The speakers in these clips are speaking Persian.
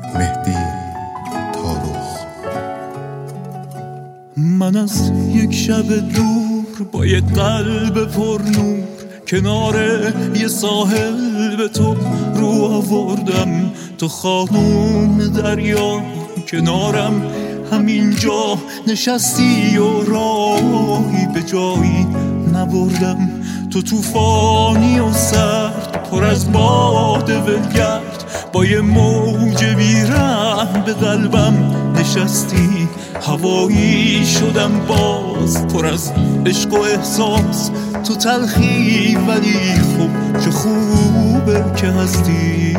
مهدی تاروخ. من از یک شب دور با یک قلب پر نور کنار یه ساحل به تو رو آوردم. تو خانوم دریا کنارم همینجا نشستی و راهی به جایی نبردم. تو طوفانی و سرد پر از باد ولگرد با یه موج بی‌رحم به قلبم نشستی. هوایی شدم باز پر از عشق و احساس، تو تلخی ولی خوب چه خوبه که هستی.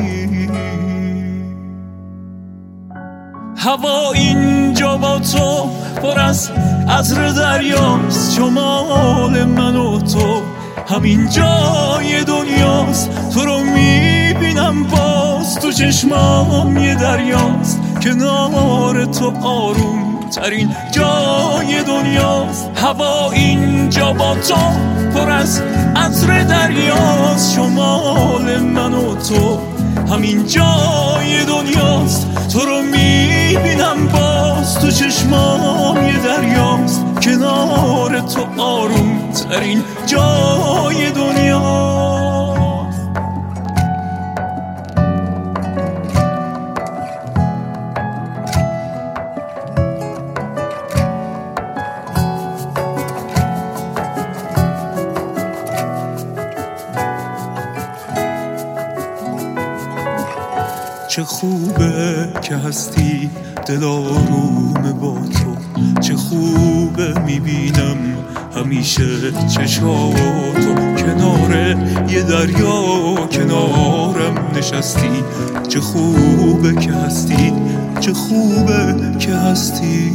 هوا اینجا با تو پر از عطر دریاست، شمال من و تو همین جای دنیاست. تو رو میبینم باز تو چشمام یه دریاست، کنار تو آروم ترین جای دنیاست. هوا اینجا با تو پر از عطر دریاست، شمال من و تو همین جای دنیاست. تو رو میبینم باز تو چشمام یه دریاست، کنار تو آروم ترین جای دنیاست. چه خوبه که هستی دل آروم با تو، چه خوبه میبینم همیشه چشاتو کنار یه دریا کنارم نشستی. چه خوبه که هستی، چه خوبه که هستی.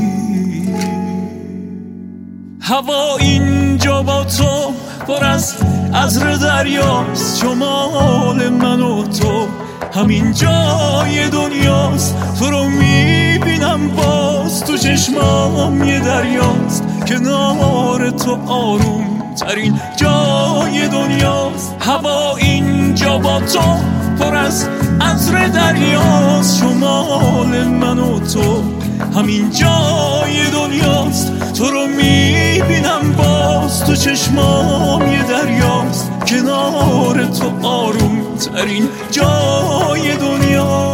هوا اینجا با تو پر از عطر دریاست، شمال من و تو همین جای دنیاست. تو رو میبینم باز تو چشمام یه دریاست، کنار تو آروم ترین جای دنیاست. هوا اینجا با تو پر از عطر دریاست، شمال من و تو همین جای دنیاست. تو رو میبینم باز تو چشمام یه دریاست، کنار تو آروم ترین جای دنیا.